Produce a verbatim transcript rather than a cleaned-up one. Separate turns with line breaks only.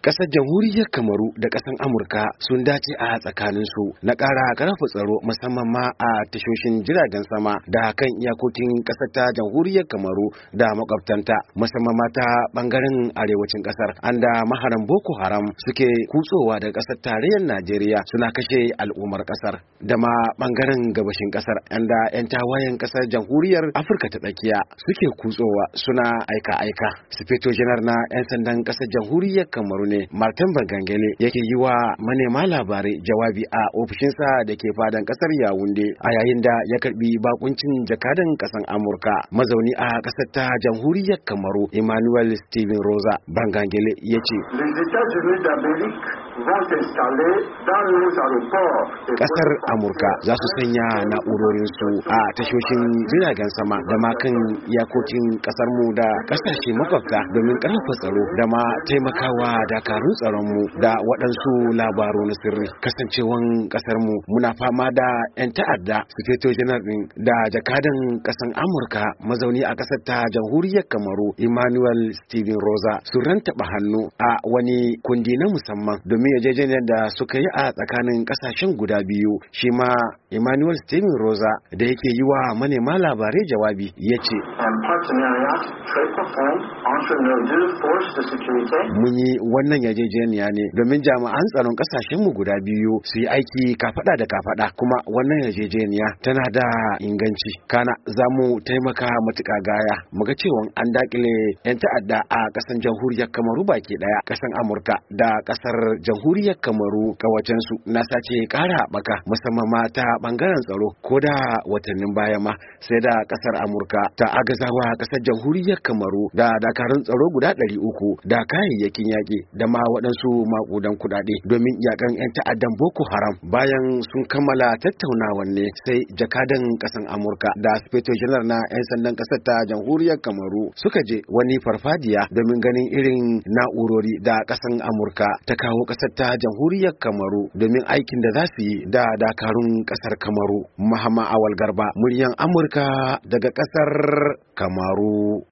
Ƙasar jamhuriyar Kamaru da ƙasar Amurka sun dace a tsakaninsu na ƙara ƙarfafa tsaro musamman ma a tashoshin jiragen sama da kan iyakokin ƙasar ta jamhuriyar Kamaru da makwabtanta musamman ma ta ɓangaren arewacin ƙasar anda maharan Boko Haram suke kutsowa daga ƙasar tarayyar Najeriya suna kashe al'ummar ƙasar da ma ɓangaren gabashin ƙasar anda 'yan tawayen ƙasar jamhuriyar Afirka ta tsakiya suke kutsowa suna aika-aika. Sufeto janar na 'yan sandan ƙasar jamhuriyar Kamaru ne Martin Bagangele yake yi wa manema labarai jawabi a ofishinsa da ke fadan kasar Yawunde a yayin da ya karbi bakuncin jakadan kasan Amurka mazauni a kasar ta jamhuriyar Kamaru Emmanuel Steven Rosa. Bagangele ya ce kasar Amurka za su sanya na'urorinsu a tashoshin jiragen sama da ma kan iyakokin kasar mu da kasashe makwabta domin karfafa tsaro da ma taimakawa dakarun tsaron mu da waɗansu labaru na sirri kasancewan kasar mu muna fama da 'yan ta'adda. Sufeto janar din da jakadan kasan Amurka mazauni a kasar ta jamhuriyar Kamaru Emmanuel Steven Rosa sun rantaba hannu a wani kundi na musamman domin yarjejeniyar da suka yi a tsakanin kasashen guda biyu. Shi ma Emmanuel Steven Rosa da yake yi wa manema labarai jawabi ya ce mun yi wannan yarjejeniya ne domin jami'an tsaron kasashen mu guda biyu su yi aiki kafada da kafada, kuma wannan yarjejeniya tana da inganci kana za mu taimaka matuƙa gaya muga cewa an dakile 'yan ta'adda a ƙasar jamhuriyar Kamaru baki daya. Ƙasar Amurka da ƙasar jamhuriyar Kamaru kawacen su na sace ƙara haɓaka musamman ma ta bangaren tsaro, ko da watannin baya ma sai da ƙasar Amurka ta agazawa ƙasar jamhuriyar Kamaru da dakarun tsaro guda ɗari uku da kayayyakin yaƙi da ma waɗansu maƙudan kuɗaɗe domin yaƙan 'yan ta'addan Boko Haram. Bayan sun kammala tattaunawan ne sai jakadan ƙasar Amurka da Sufeto janar na 'yan sandan ƙasar ta jamhuriyar Kamaru suka je wani farfadiya domin ganin irin na'urori da ƙasar Amurka ta kawo ƙasar ta jamhuriyar Kamaru domin aikin da za su yi da dakarun ƙasar Kamaru. Mahama Awal Garba, muryan Amurka daga ƙasar Kamaru.